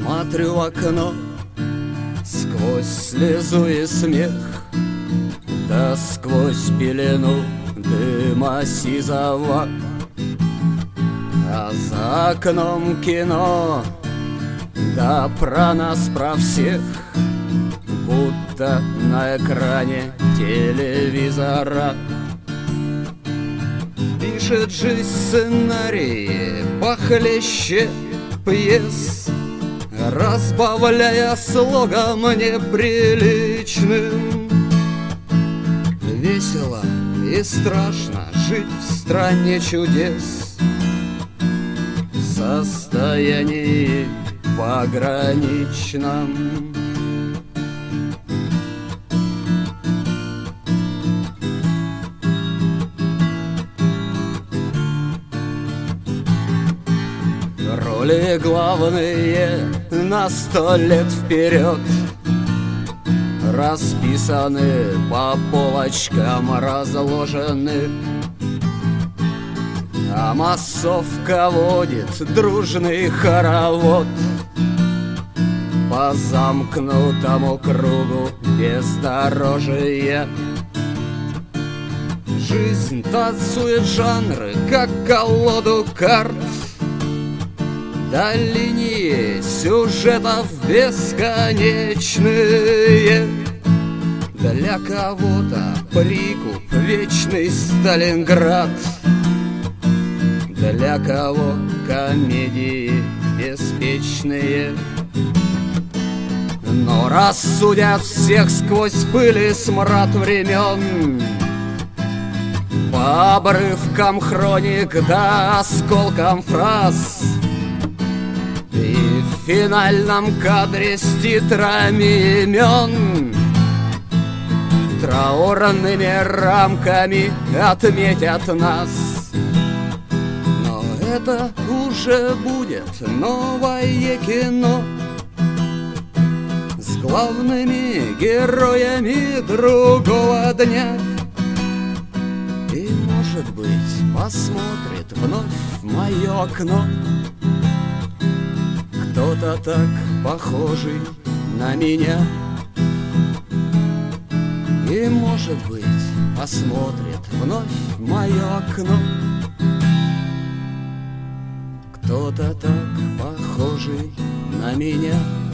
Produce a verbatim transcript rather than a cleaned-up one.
Смотрю в окно сквозь слезу и смех, да сквозь пелену дыма сизого. А за окном кино, да про нас, про всех, будто на экране телевизора. Пишет жизнь сценарии похлеще пьес, разбавляя слогом неприличным. Весело и страшно жить в стране чудес, в состоянии пограничном. Роли главные на сто лет вперед расписаны, по полочкам разложены. А массовка водит дружный хоровод по замкнутому кругу бездорожья. Жизнь танцует жанры, как колоду карт, да линии сюжетов бесконечные. Для кого-то прикуп вечный Сталинград, для кого комедии беспечные. Но рассудят всех сквозь пыль и смрад времен, по обрывкам хроник да осколкам фраз. И в финальном кадре с титрами имен траурными рамками отметят нас. Но это уже будет новое кино с главными героями другого дня. И, может быть, посмотрит вновь в мое окно кто-то так похожий на меня. И, может быть, посмотрит вновь в мое окно кто-то так похожий на меня.